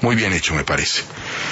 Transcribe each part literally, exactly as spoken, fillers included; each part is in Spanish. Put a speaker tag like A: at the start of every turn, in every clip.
A: muy bien hecho, me parece.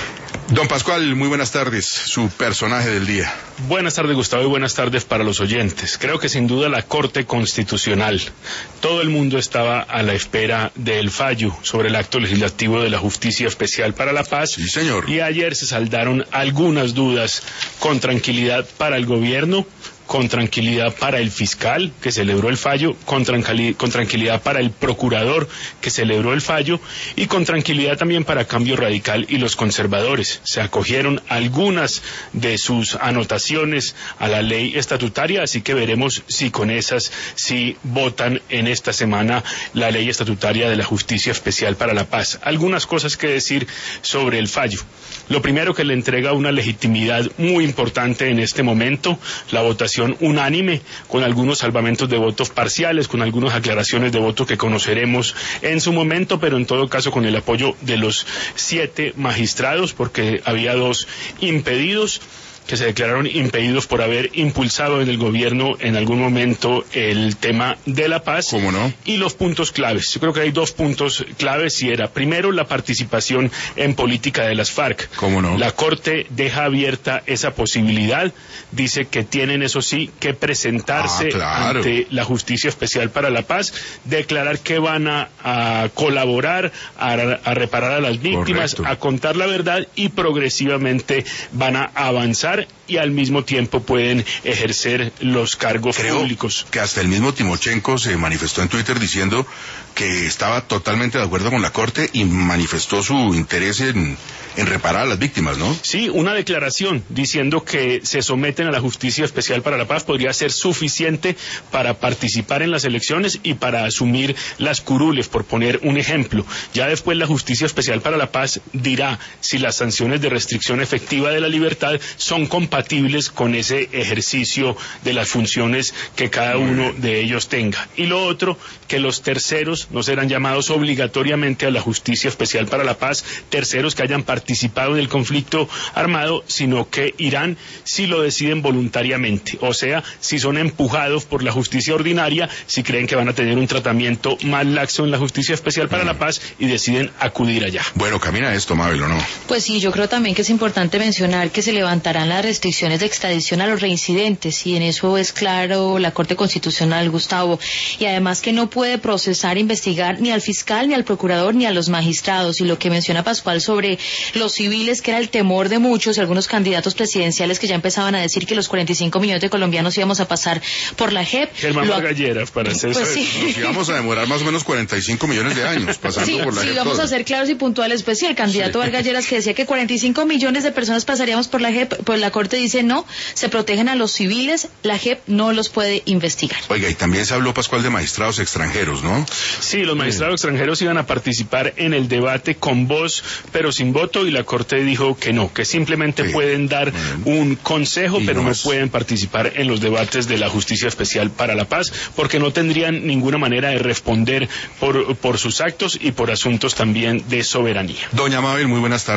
A: Don Pascual, muy buenas tardes, su personaje del día.
B: Buenas tardes, Gustavo, y buenas tardes para los oyentes. Creo que sin duda la Corte Constitucional, todo el mundo estaba a la espera del fallo sobre el acto legislativo de la Justicia Especial para la Paz.
A: Sí, señor.
B: Y ayer se saldaron algunas dudas con tranquilidad para el gobierno, con tranquilidad para el fiscal que celebró el fallo, con, tranquilidad, con tranquilidad para el procurador que celebró el fallo y con tranquilidad también para Cambio Radical y los conservadores. Se acogieron algunas de sus anotaciones a la ley estatutaria, así que veremos si con esas sí votan en esta semana la ley estatutaria de la Justicia Especial para la Paz. Algunas cosas que decir sobre el fallo. Lo primero, que le entrega una legitimidad muy importante en este momento, la votación unánime, con algunos salvamentos de votos parciales, con algunas aclaraciones de votos que conoceremos en su momento, pero en todo caso con el apoyo de los siete magistrados, porque había dos impedidos, que se declararon impedidos por haber impulsado en el gobierno en algún momento el tema de la paz.
A: ¿Cómo no?
B: Y los puntos claves. Yo creo que hay dos puntos claves, y era, primero, la participación en política de las FARC.
A: ¿Cómo no?
B: La Corte deja abierta esa posibilidad, dice que tienen, eso sí, que presentarse
A: ah, claro.
B: ante la Justicia Especial para la Paz, declarar que van a, a colaborar, a, a reparar a las víctimas,
A: Correcto.
B: a contar la verdad, y progresivamente van a avanzar y al mismo tiempo pueden ejercer los cargos
A: Creo
B: públicos.
A: Que hasta el mismo Timochenko se manifestó en Twitter diciendo que estaba totalmente de acuerdo con la Corte y manifestó su interés en, en reparar a las víctimas, ¿no?
B: Sí, una declaración diciendo que se someten a la Justicia Especial para la Paz podría ser suficiente para participar en las elecciones y para asumir las curules, por poner un ejemplo. Ya después la Justicia Especial para la Paz dirá si las sanciones de restricción efectiva de la libertad son compatibles con ese ejercicio de las funciones que cada uno de ellos tenga. Y lo otro, que los terceros no serán llamados obligatoriamente a la Justicia Especial para la Paz, terceros que hayan participado en el conflicto armado, sino que irán si lo deciden voluntariamente, o sea, si son empujados por la justicia ordinaria, si creen que van a tener un tratamiento más laxo en la Justicia Especial para la Paz y deciden acudir allá.
A: Bueno, camina esto, Mabel, ¿o no?
C: Pues sí, yo creo también que es importante mencionar que se levantarán las restricciones de extradición a los reincidentes, y en eso es claro la Corte Constitucional, Gustavo, y además que no puede procesar, investigar ni al fiscal, ni al procurador, ni a los magistrados. Y lo que menciona Pascual sobre los civiles, que era el temor de muchos, algunos candidatos presidenciales que ya empezaban a decir que los cuarenta y cinco millones de colombianos íbamos a pasar por la J E P.
B: Germán
C: lo...
B: Galleras, para hacer
C: pues
B: eso.
C: Sí.
A: Nos íbamos a demorar más o menos cuarenta y cinco millones de años pasando
C: sí,
A: por la
C: sí,
A: J E P.
C: vamos
A: toda.
C: a ser claros y puntuales. Pues sí, el candidato
A: Sí.
C: Vargas Lleras, que decía que cuarenta y cinco millones de personas pasaríamos por la J E P, pues la Corte dice no, se protegen a los civiles, la J E P no los puede investigar.
A: Oiga, y también se habló, Pascual, de magistrados extranjeros, ¿no?
B: Sí, los magistrados extranjeros iban a participar en el debate con voz, pero sin voto, y la Corte dijo que no, que simplemente
A: Sí.
B: pueden dar un consejo,
A: Y
B: pero
A: no
B: no
A: más.
B: pueden participar en los debates de la Justicia Especial para la Paz, porque no tendrían ninguna manera de responder por, por sus actos y por asuntos también de soberanía.
A: Doña Mabel, muy buenas tardes.